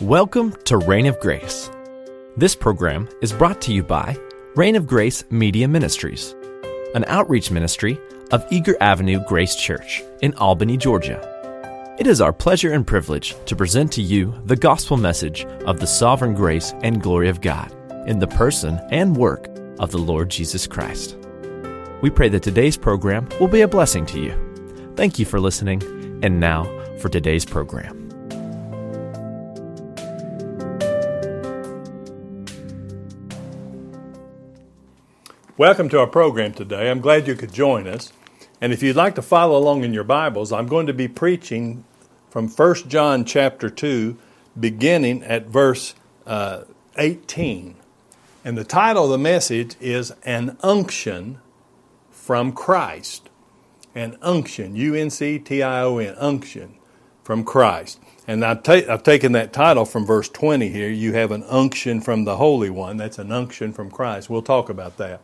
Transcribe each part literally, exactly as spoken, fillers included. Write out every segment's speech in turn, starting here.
Welcome to Reign of Grace. This program is brought to you by Reign of Grace Media Ministries, an outreach ministry of Eager Avenue Grace Church in Albany, Georgia. It is our pleasure and privilege to present to you the gospel message of the sovereign grace and glory of God in the person and work of the Lord Jesus Christ. We pray that today's program will be a blessing to you. Thank you for listening, and now for today's program. Welcome to our program today. I'm glad you could join us. And if you'd like to follow along in your Bibles, I'm going to be preaching from First John chapter two, beginning at verse uh, eighteen. And the title of the message is An Unction from Christ. An unction, U N C T I O N, unction from Christ. And I've, ta- I've taken that title from verse twenty here. You have an unction from the Holy One. That's an unction from Christ. We'll talk about that.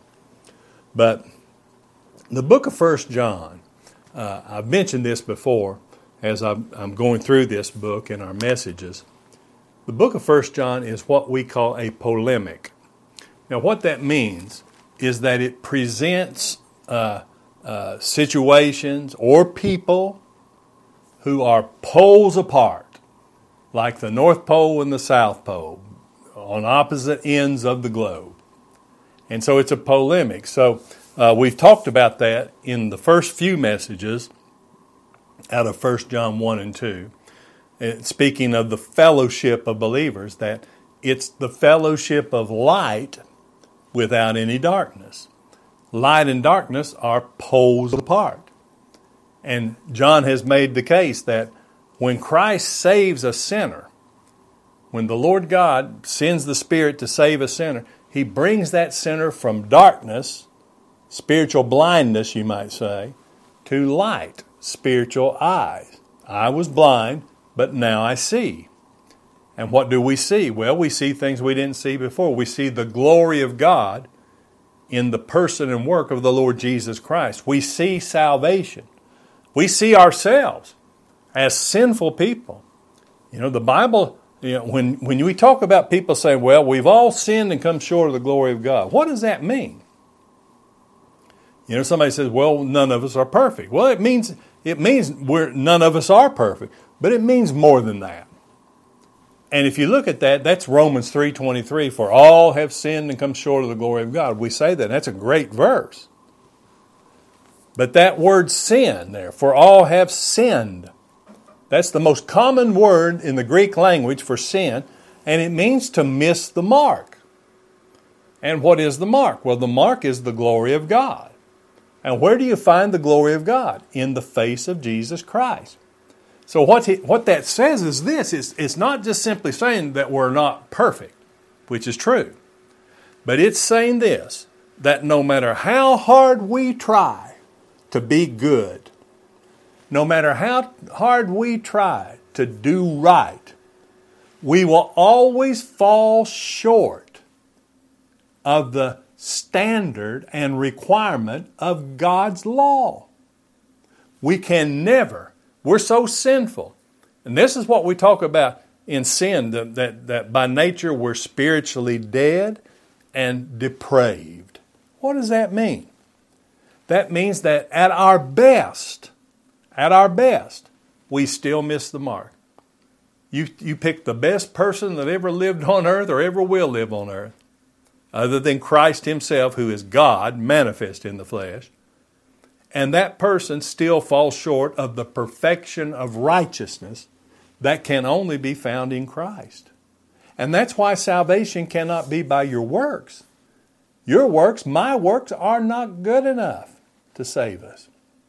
But the book of First John, uh, I've mentioned this before as I'm, I'm going through this book in our messages. The book of First John is what we call a polemic. Now, what that means is that it presents uh, uh, situations or people who are poles apart, like the North Pole and the South Pole, on opposite ends of the globe. And so it's a polemic. So uh, we've talked about that in the first few messages out of First John one and two. And speaking of the fellowship of believers, that it's the fellowship of light without any darkness. Light and darkness are poles apart. And John has made the case that when Christ saves a sinner, when the Lord God sends the Spirit to save a sinner, He brings that sinner from darkness, spiritual blindness, you might say, to light, spiritual eyes. I was blind, but now I see. And what do we see? Well, we see things we didn't see before. We see the glory of God in the person and work of the Lord Jesus Christ. We see salvation. We see ourselves as sinful people. You know, the Bible... You know, when, when we talk about people saying, well, we've all sinned and come short of the glory of God, what does that mean? You know, somebody says, well, none of us are perfect. Well, it means it means we're none of us are perfect, but it means more than that. And if you look at that, that's Romans three twenty-three, for all have sinned and come short of the glory of God. We say that, and that's a great verse. But that word sin there, for all have sinned, that's the most common word in the Greek language for sin, and it means to miss the mark. And what is the mark? Well, the mark is the glory of God. And where do you find the glory of God? In the face of Jesus Christ. So what he, what that says is this, it's, it's not just simply saying that we're not perfect, which is true, but it's saying this, that no matter how hard we try to be good, no matter how hard we try to do right, we will always fall short of the standard and requirement of God's law. We can never. We're so sinful. And this is what we talk about in sin, that, that, that by nature we're spiritually dead and depraved. What does that mean? That means that at our best, At our best, we still miss the mark. You, you pick the best person that ever lived on earth or ever will live on earth, other than Christ Himself, who is God, manifest in the flesh, and that person still falls short of the perfection of righteousness that can only be found in Christ. And that's why salvation cannot be by your works. Your works, my works, are not good enough to save us.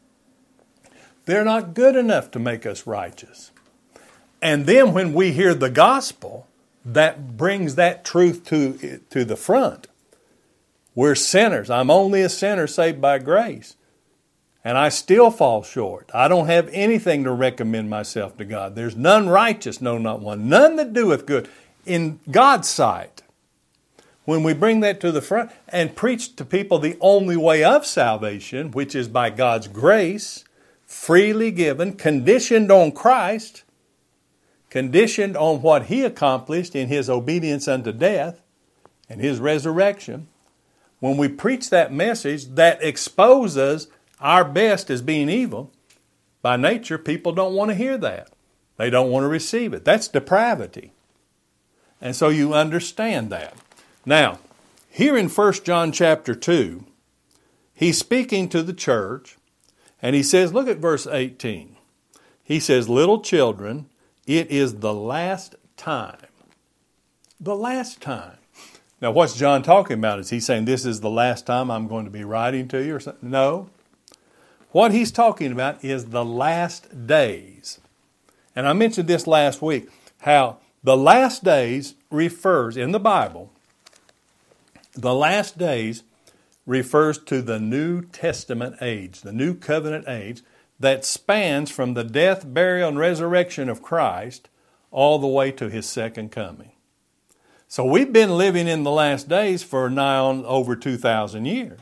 They're not good enough to make us righteous. And then when we hear the gospel, that brings that truth to, to the front. We're sinners. I'm only a sinner saved by grace. And I still fall short. I don't have anything to recommend myself to God. There's none righteous, no, not one. None that doeth good in God's sight. When we bring that to the front and preach to people the only way of salvation, which is by God's grace, freely given, conditioned on Christ, conditioned on what he accomplished in his obedience unto death and his resurrection, when we preach that message that exposes our best as being evil, by nature, people don't want to hear that. They don't want to receive it. That's depravity. And so you understand that. Now, here in First John chapter two, he's speaking to the church, and he says, look at verse eighteen. He says, little children, it is the last time. The last time. Now, what's John talking about? Is he saying this is the last time I'm going to be writing to you or something? No. What he's talking about is the last days. And I mentioned this last week, how the last days refers, in the Bible, the last days refers to the New Testament age, the New Covenant age, that spans from the death, burial, and resurrection of Christ all the way to His second coming. So we've been living in the last days for nigh on over two thousand years.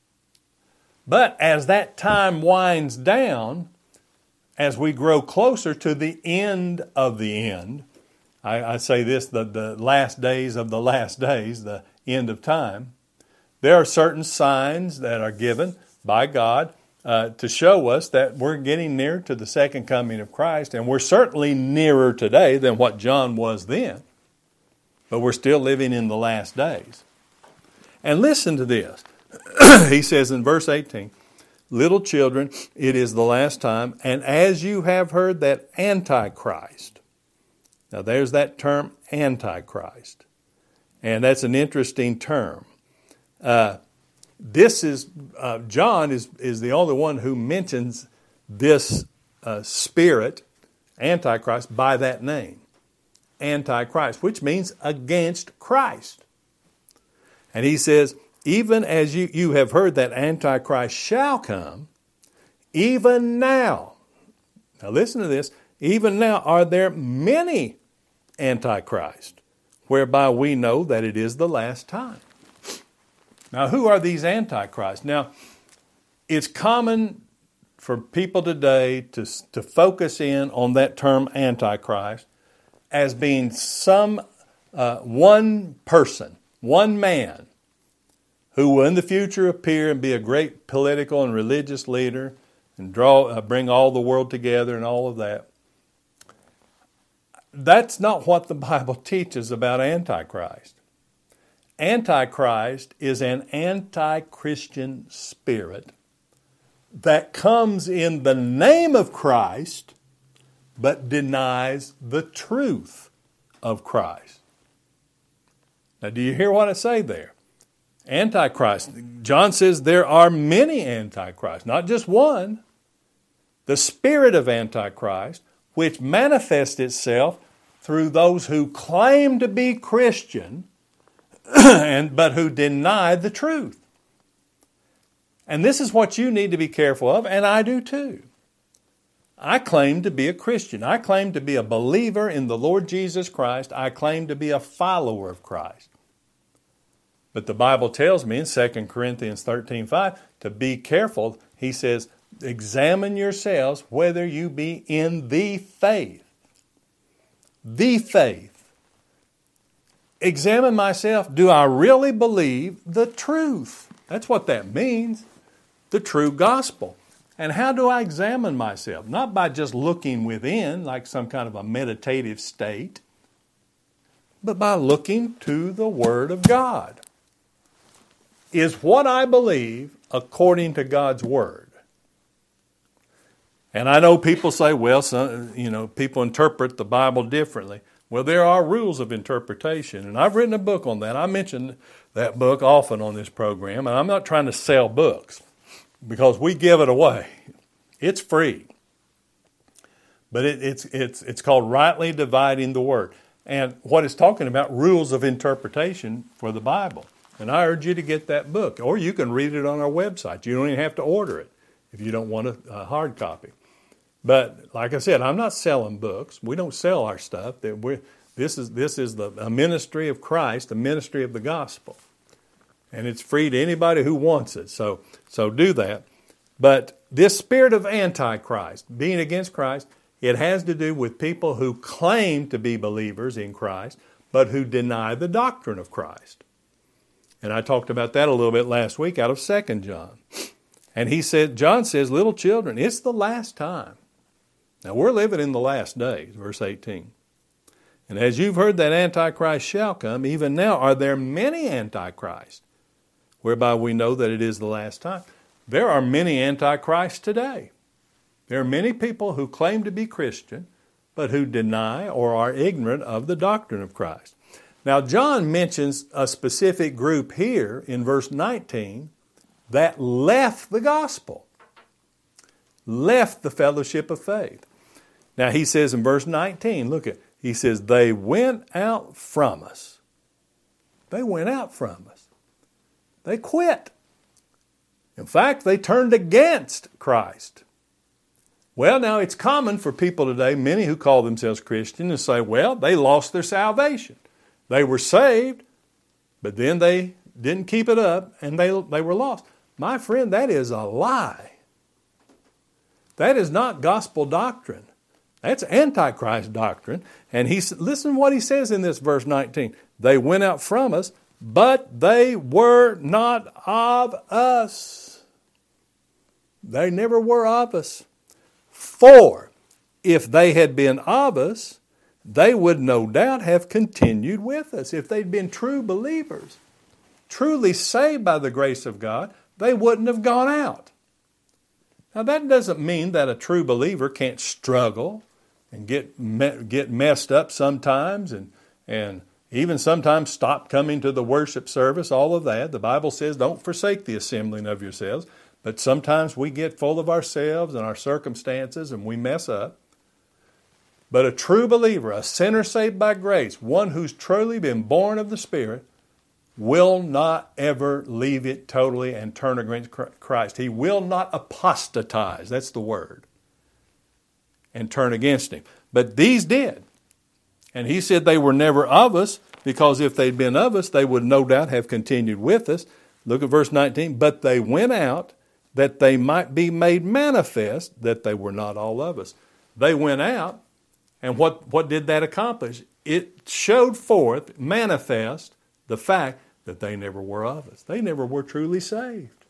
But as that time winds down, as we grow closer to the end of the end, I, I say this, the, the last days of the last days, the end of time, there are certain signs that are given by God uh, to show us that we're getting near to the second coming of Christ, and we're certainly nearer today than what John was then, but we're still living in the last days. And listen to this. He says in verse eighteen, little children, it is the last time, and as you have heard that Antichrist. Now there's that term, Antichrist. And that's an interesting term. Uh, this is, uh, John is, is the only one who mentions this uh, spirit, Antichrist, by that name. Antichrist, which means against Christ. And he says, even as you, you have heard that Antichrist shall come, even now, now listen to this, even now are there many Antichrists, whereby we know that it is the last time. Now, who are these Antichrists? Now, it's common for people today to, to focus in on that term Antichrist as being some uh, one person, one man, who will in the future appear and be a great political and religious leader and draw, uh, bring all the world together and all of that. That's not what the Bible teaches about Antichrist. Antichrist is an anti-Christian spirit that comes in the name of Christ but denies the truth of Christ. Now, do you hear what I say there? Antichrist. John says there are many Antichrists, not just one. The spirit of Antichrist, which manifests itself through those who claim to be Christian, and but who deny the truth. And this is what you need to be careful of, and I do too. I claim to be a Christian. I claim to be a believer in the Lord Jesus Christ. I claim to be a follower of Christ. But the Bible tells me in Second Corinthians thirteen five to be careful. He says, examine yourselves whether you be in the faith. The faith. Examine myself. Do I really believe the truth? That's what that means. The true gospel. And how do I examine myself? Not by just looking within like some kind of a meditative state, but by looking to the Word of God. Is what I believe according to God's Word? And I know people say, well, some, you know, people interpret the Bible differently. Well, there are rules of interpretation, and I've written a book on that. I mention that book often on this program, and I'm not trying to sell books because we give it away. It's free. But it, it's, it's, it's called Rightly Dividing the Word. And what it's talking about, rules of interpretation for the Bible. And I urge you to get that book, or you can read it on our website. You don't even have to order it if you don't want a, a hard copy. But like I said, I'm not selling books. We don't sell our stuff. We're, this is this is the a ministry of Christ, a ministry of the gospel, and it's free to anybody who wants it. So so do that. But this spirit of Antichrist, being against Christ, It has to do with people who claim to be believers in Christ, but who deny the doctrine of Christ. And I talked about that a little bit last week out of Second John. And he said, John says, little children, it's the last time. Now we're living in the last days, verse eighteen. And as you've heard that Antichrist shall come, even now are there many Antichrists, whereby we know that it is the last time. There are many Antichrists today. There are many people who claim to be Christian, but who deny or are ignorant of the doctrine of Christ. Now, John mentions a specific group here in verse nineteen that left the gospel, left the fellowship of faith. Now, he says in verse nineteen, look at, he says, they went out from us. They went out from us. They quit. In fact, they turned against Christ. Well, now it's common for people today, many who call themselves Christian, to say, well, they lost their salvation. They were saved, but then they didn't keep it up and they, they were lost. My friend, that is a lie. That is not gospel doctrine. That's Antichrist doctrine. And he listen to what he says in this verse nineteen. They went out from us, but they were not of us. They never were of us. For if they had been of us, they would no doubt have continued with us. If they'd been true believers, truly saved by the grace of God, they wouldn't have gone out. Now that doesn't mean that a true believer can't struggle and get me- get messed up sometimes and, and even sometimes stop coming to the worship service, all of that. The Bible says don't forsake the assembling of yourselves. But sometimes we get full of ourselves and our circumstances and we mess up. But a true believer, a sinner saved by grace, one who's truly been born of the Spirit, will not ever leave it totally and turn against Christ. He will not apostatize, that's the word, and turn against Him. But these did. And he said they were never of us, because if they'd been of us, they would no doubt have continued with us. Look at verse nineteen. But they went out that they might be made manifest that they were not all of us. They went out, and what, what did that accomplish? It showed forth, manifest, the fact that they never were of us. They never were truly saved.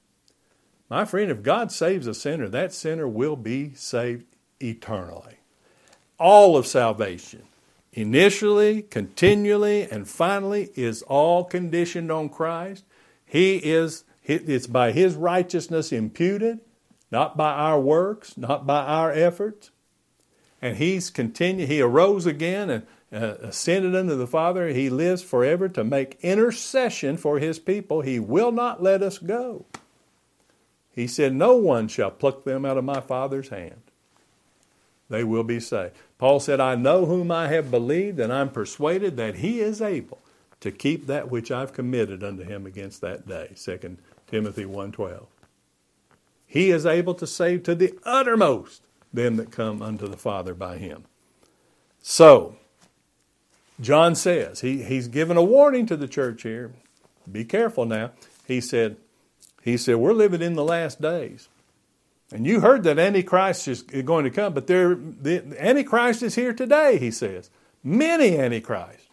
My friend, if God saves a sinner, that sinner will be saved eternally. All of salvation, initially, continually, and finally, is all conditioned on Christ. He is, it's by His righteousness imputed, not by our works, not by our efforts. And He's continued, He arose again and uh, ascended unto the Father. He lives forever to make intercession for His people. He will not let us go. He said, no one shall pluck them out of my Father's hand. They will be saved. Paul said, I know whom I have believed, and I'm persuaded that He is able to keep that which I've committed unto Him against that day. Second Timothy one twelve. He is able to save to the uttermost them that come unto the Father by Him. So, John says, he, he's given a warning to the church here. Be careful now. He said, he said, we're living in the last days. And you heard that Antichrist is going to come, but there, the Antichrist is here today, he says. Many Antichrists.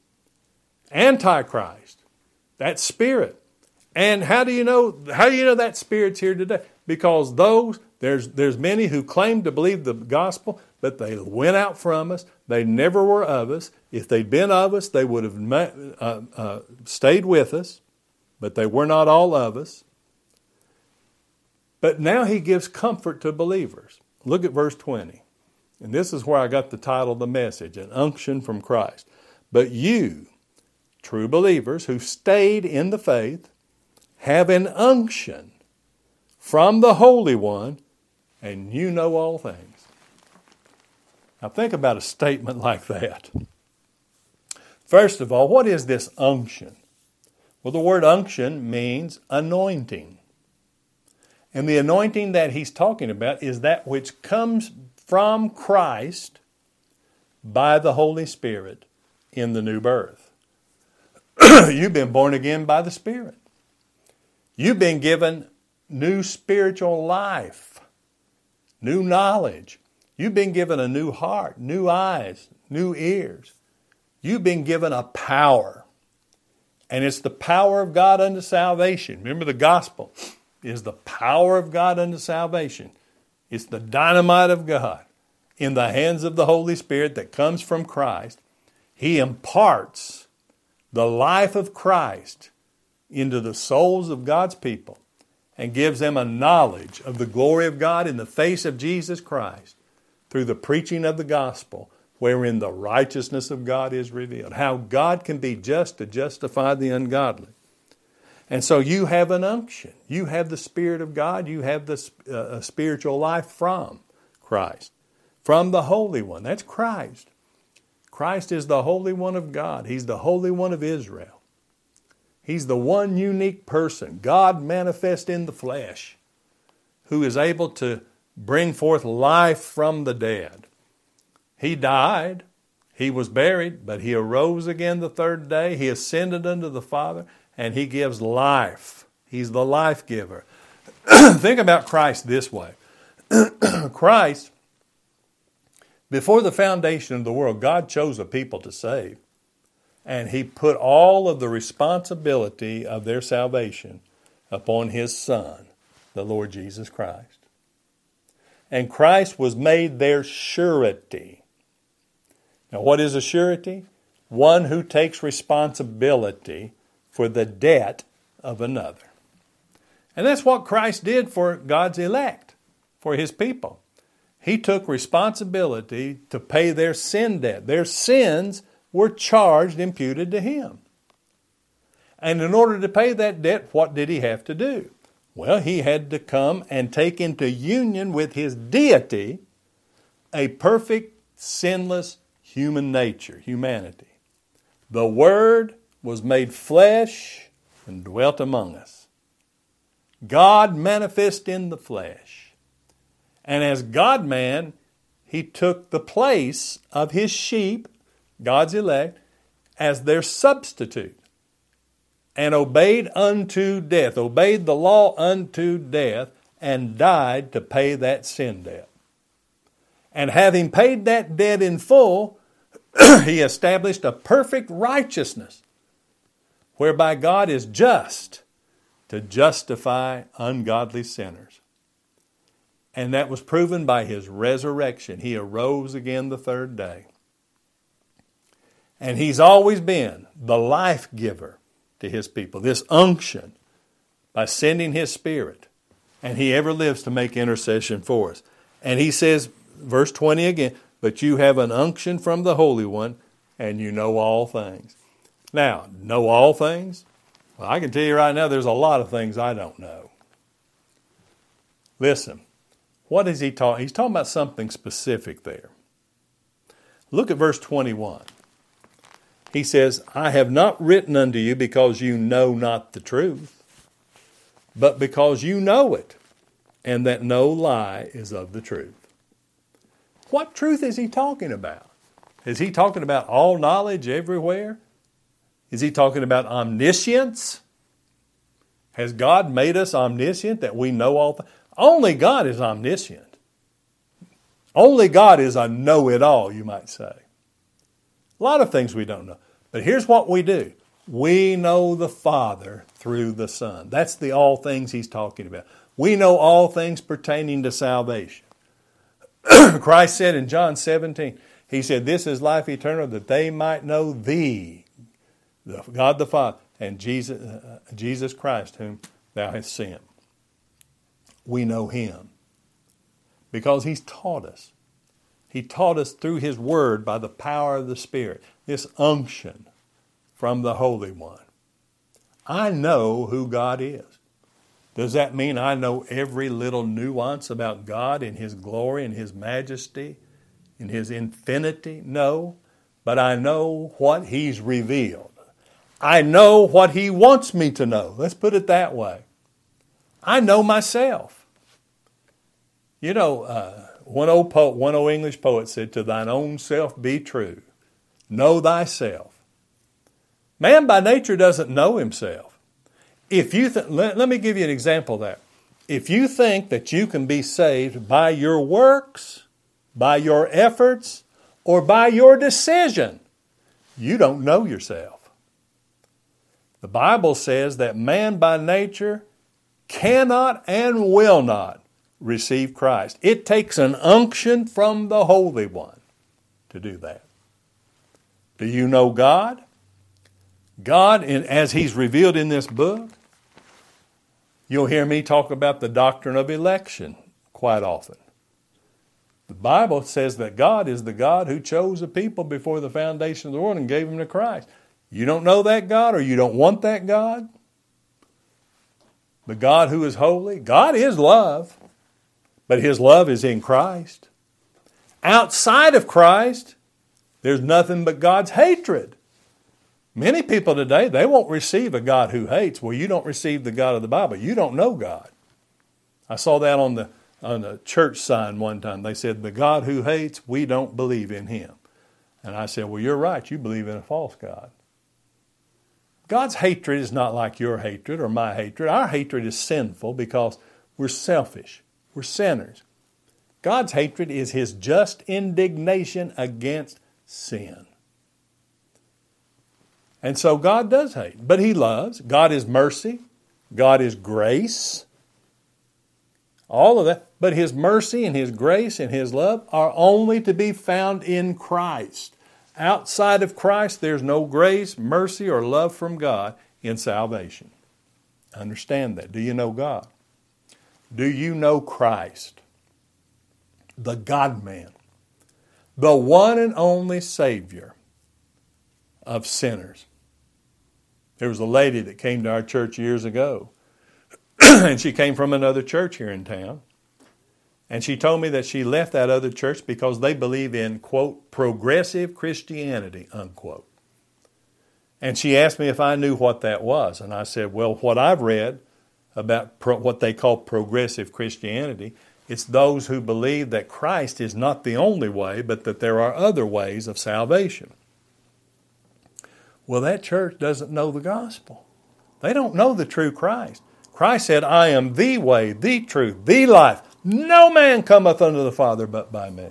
Antichrist. That spirit. And how do you know, how do you know that spirit's here today? Because those, there's, there's many who claim to believe the gospel, but they went out from us. They never were of us. If they'd been of us, they would have uh, uh, stayed with us, but they were not all of us. But now he gives comfort to believers. Look at verse twenty. And this is where I got the title of the message, an unction from Christ. But you, true believers who stayed in the faith, have an unction from the Holy One, and you know all things. Now think about a statement like that. First of all, what is this unction? Well, the word unction means anointing. And the anointing that he's talking about is that which comes from Christ by the Holy Spirit in the new birth. You've been born again by the Spirit. You've been given new spiritual life, new knowledge. You've been given a new heart, new eyes, new ears. You've been given a power. And it's the power of God unto salvation. Remember, the gospel is the power of God unto salvation. It's the dynamite of God in the hands of the Holy Spirit that comes from Christ. He imparts the life of Christ into the souls of God's people and gives them a knowledge of the glory of God in the face of Jesus Christ through the preaching of the gospel, wherein the righteousness of God is revealed. How God can be just to justify the ungodly. And so you have an unction. You have the Spirit of God. You have the uh, spiritual life from Christ, from the Holy One. That's Christ. Christ is the Holy One of God. He's the Holy One of Israel. He's the one unique person, God manifest in the flesh, who is able to bring forth life from the dead. He died, He was buried, but He arose again the third day. He ascended unto the Father, and He gives life. He's the life giver. Think about Christ this way. Christ, before the foundation of the world, God chose a people to save. And He put all of the responsibility of their salvation upon His Son, the Lord Jesus Christ. And Christ was made their surety. Now, what is a surety? One who takes responsibility for the debt of another. And that's what Christ did for God's elect, for His people. He took responsibility to pay their sin debt. Their sins were charged, imputed to Him. And in order to pay that debt, what did He have to do? Well, He had to come and take into union with His deity a perfect, sinless human nature, humanity. The Word was made flesh and dwelt among us. God manifest in the flesh. And as God-man, He took the place of His sheep, God's elect, as their substitute, and obeyed unto death, obeyed the law unto death, and died to pay that sin debt. And having paid that debt in full, He established a perfect righteousness, whereby God is just to justify ungodly sinners. And that was proven by His resurrection. He arose again the third day. And He's always been the life giver to His people, this unction, by sending His Spirit. And He ever lives to make intercession for us. And He says, verse twenty again, but you have an unction from the Holy One, and you know all things. Now, know all things? Well, I can tell you right now, there's a lot of things I don't know. Listen, what is He talking? He's talking about something specific there. Look at verse twenty-one. He says, I have not written unto you because you know not the truth, but because you know it, and that no lie is of the truth. What truth is He talking about? Is He talking about all knowledge everywhere? Is He talking about omniscience? Has God made us omniscient that we know all things? Only God is omniscient. Only God is a know-it-all, you might say. A lot of things we don't know. But here's what we do. We know the Father through the Son. That's the all things He's talking about. We know all things pertaining to salvation. Christ said in John seventeen, He said, this is life eternal, that they might know Thee, God the Father, and Jesus, uh, Jesus Christ, whom Thou hast sent. We know Him because He's taught us. He taught us through His Word by the power of the Spirit, this unction from the Holy One. I know who God is. Does that mean I know every little nuance about God in His glory and His majesty, in His infinity? No, but I know what He's revealed. I know what He wants me to know. Let's put it that way. I know myself. You know, uh, one old poet, one old English poet said, to thine own self be true. Know thyself. Man by nature doesn't know himself. If you th- let, let me give you an example of that. If you think that you can be saved by your works, by your efforts, or by your decision. You don't know yourself. The Bible says that man by nature cannot and will not receive Christ. It takes an unction from the Holy One to do that. Do you know God? God, as He's revealed in this book, you'll hear me talk about the doctrine of election quite often. The Bible says that God is the God who chose a people before the foundation of the world and gave them to Christ. You don't know that God, or you don't want that God? The God who is holy? God is love, but His love is in Christ. Outside of Christ, there's nothing but God's hatred. Many people today, they won't receive a God who hates. Well, you don't receive the God of the Bible. You don't know God. I saw that on the on a church sign one time. They said, the God who hates, we don't believe in Him. And I said, well, you're right. You believe in a false God. God's hatred is not like your hatred or my hatred. Our hatred is sinful because we're selfish. We're sinners. God's hatred is His just indignation against sin. And so God does hate, but He loves. God is mercy. God is grace. All of that. But His mercy and His grace and His love are only to be found in Christ. Outside of Christ, there's no grace, mercy, or love from God in salvation. Understand that. Do you know God? Do you know Christ? The God-man. The one and only Savior of sinners. There was a lady that came to our church years ago. And she came from another church here in town. And she told me that she left that other church because they believe in, quote, progressive Christianity, unquote. And she asked me if I knew what that was. And I said, well, what I've read about pro- what they call progressive Christianity, it's those who believe that Christ is not the only way, but that there are other ways of salvation. Well, that church doesn't know the gospel. They don't know the true Christ. Christ said, I am the way, the truth, the life. No man cometh unto the Father but by me.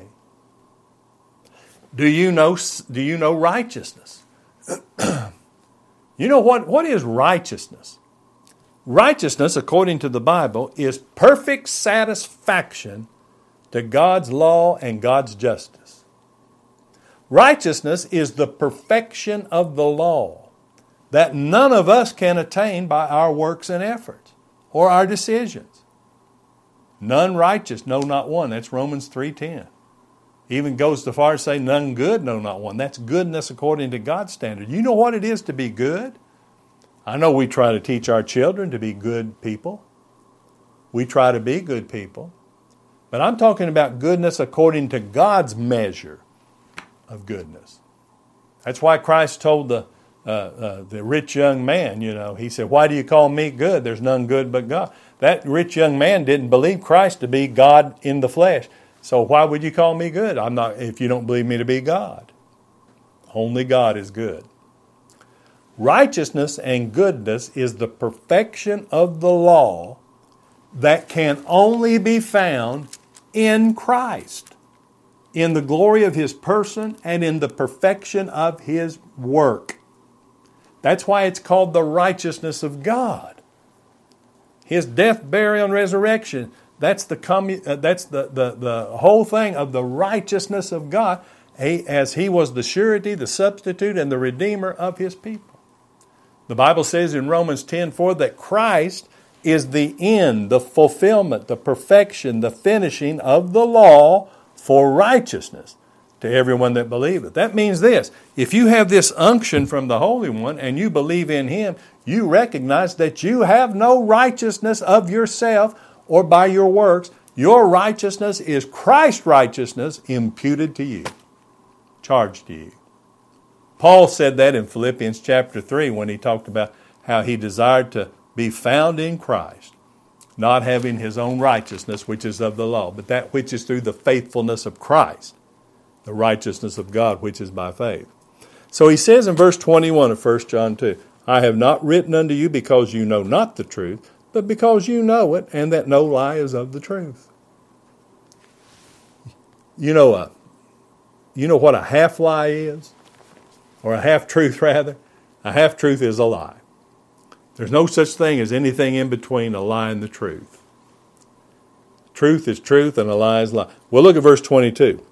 Do you know, do you know righteousness? You know what, what is righteousness? Righteousness, according to the Bible, is perfect satisfaction to God's law and God's justice. Righteousness is the perfection of the law that none of us can attain by our works and efforts or our decisions. None righteous, no, not one. That's Romans three ten. Even goes so far as to say none good, no, not one. That's goodness according to God's standard. You know what it is to be good? I know we try to teach our children to be good people. We try to be good people. But I'm talking about goodness according to God's measure of goodness. That's why Christ told the uh, uh, the rich young man, you know, He said, why do you call me good? There's none good but God. That rich young man didn't believe Christ to be God in the flesh. So why would you call me good? I'm not, if you don't believe me to be God. Only God is good. Righteousness and goodness is the perfection of the law that can only be found in Christ, in the glory of His person and in the perfection of His work. That's why it's called the righteousness of God. His death, burial, and resurrection, that's the commu- uh, that's the, the, the whole thing of the righteousness of God, he, as He was the surety, the substitute, and the redeemer of His people. The Bible says in Romans ten four that Christ is the end, the fulfillment, the perfection, the finishing of the law for righteousness to everyone that believeth. That means this: if you have this unction from the Holy One and you believe in Him, you recognize that you have no righteousness of yourself or by your works. Your righteousness is Christ's righteousness imputed to you, charged to you. Paul said that in Philippians chapter three when he talked about how he desired to be found in Christ, not having his own righteousness, which is of the law, but that which is through the faithfulness of Christ, the righteousness of God, which is by faith. So he says in verse twenty-one of First John two, I have not written unto you because you know not the truth, but because you know it, and that no lie is of the truth. you know, a, you know what a half-lie is? Or a half-truth, rather? A half-truth is a lie. There's no such thing as anything in between a lie and the truth. Truth is truth and a lie is lie. Well, look at verse twenty-two.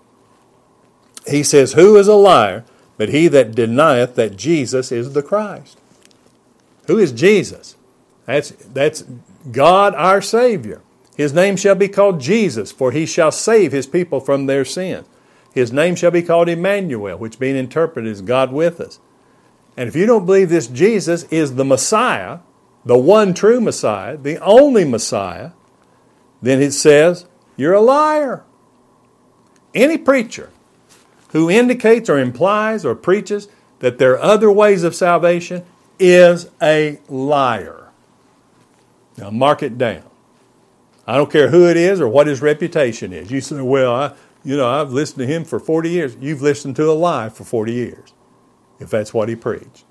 He says, who is a liar but he that denieth that Jesus is the Christ? Who is Jesus? That's, that's God our Savior. His name shall be called Jesus, for he shall save his people from their sins. His name shall be called Emmanuel, which being interpreted is God with us. And if you don't believe this Jesus is the Messiah, the one true Messiah, the only Messiah, then it says you're a liar. Any preacher who indicates or implies or preaches that there are other ways of salvation is a liar. Now mark it down. I don't care who it is or what his reputation is. You say, well, I, you know, I've listened to him for forty years. You've listened to a lie for forty years, if that's what he preached.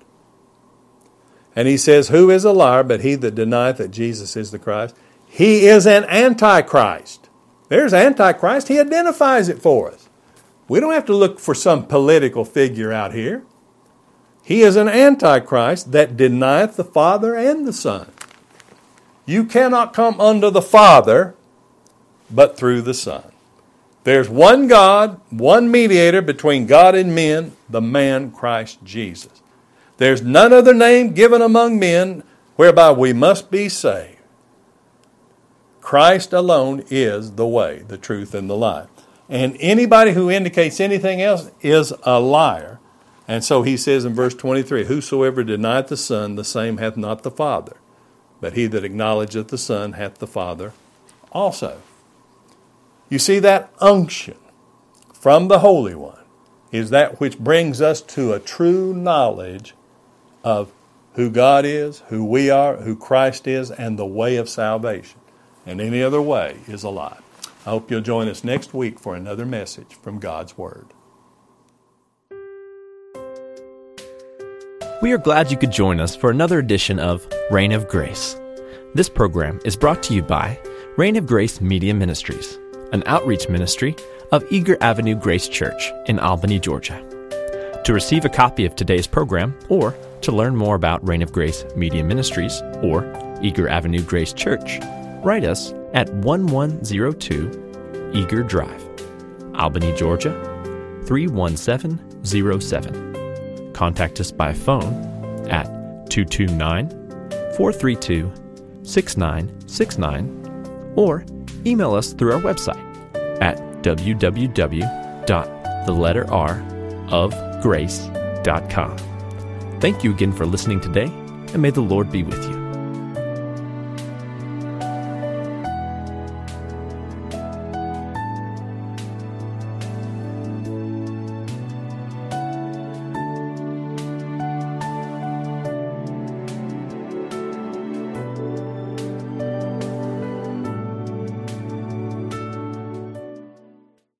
And he says, who is a liar but he that denieth that Jesus is the Christ? He is an antichrist. There's antichrist. He identifies it for us. We don't have to look for some political figure out here. He is an antichrist that denieth the Father and the Son. You cannot come unto the Father but through the Son. There's one God, one mediator between God and men, the man Christ Jesus. There's none other name given among men whereby we must be saved. Christ alone is the way, the truth, and the life. And anybody who indicates anything else is a liar. And so he says in verse twenty-three, whosoever denieth the Son, the same hath not the Father. But he that acknowledgeth the Son hath the Father also. You see, that unction from the Holy One is that which brings us to a true knowledge of who God is, who we are, who Christ is, and the way of salvation. And any other way is a lie. I hope you'll join us next week for another message from God's Word. We are glad you could join us for another edition of Reign of Grace. This program is brought to you by Reign of Grace Media Ministries, an outreach ministry of Eager Avenue Grace Church in Albany, Georgia. To receive a copy of today's program or to learn more about Reign of Grace Media Ministries or Eager Avenue Grace Church, write us at eleven oh two Eager Drive, Albany, Georgia, three one seven oh seven. Contact us by phone at two two nine, four three two, six nine six nine or email us through our website at w w w dot the letter r of grace dot com. Thank you again for listening today, and may the Lord be with you.